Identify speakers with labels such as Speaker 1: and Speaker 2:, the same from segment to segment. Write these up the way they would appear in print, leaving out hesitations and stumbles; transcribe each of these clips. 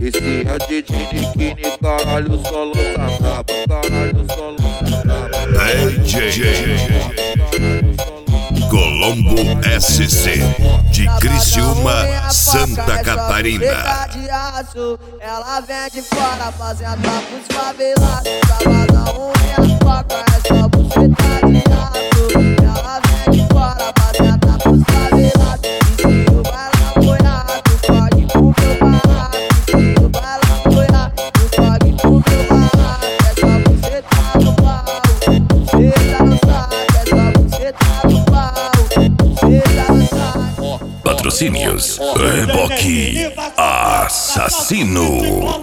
Speaker 1: Esse é DJ Nikini, caralho, só lança braba, caralho, só lança braba.
Speaker 2: DJ Colombo SC de Criciúma, Santa Catarina.
Speaker 3: Ela vem de fora fazendo pros favelados. Sabadão, minha foca é só buceta de aço. Ela vem de fora fazendo pros favelados. E se o bailão apoiar, tu pode pro meu barraco. E se o bailão apoiar, tu pode pro meu barraco. É só buceta no pau, buceta no saco. É só buceta no pau, buceta no saco.
Speaker 2: Patrocínios Reboque Assassino.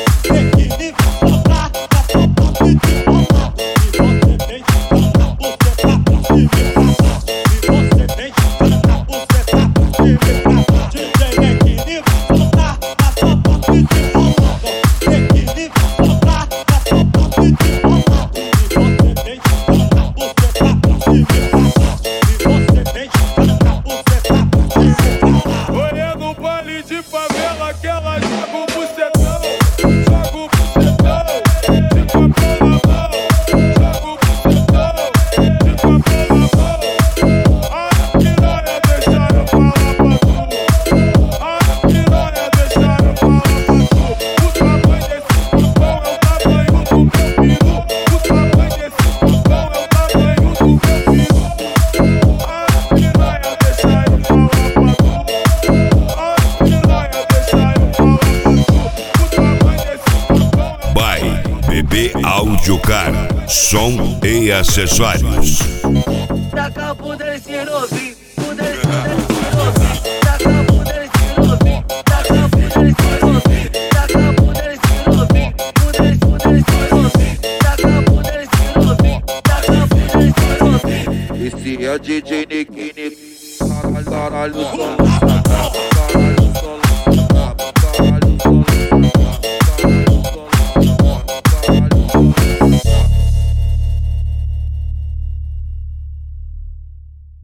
Speaker 2: BB Áudio Car, som e acessórios.
Speaker 3: Taca a bunda nesse novinho, bunda nesse novinho. Taca a bunda nesse novinho, taca a bunda nesse novinho. Taca a bunda nesse novinho, bunda nesse novinho. Taca a bunda nesse novinho, taca a bunda nesse novinho.
Speaker 1: Esse é DJ Nikini, caralho, só lança braba, caralho.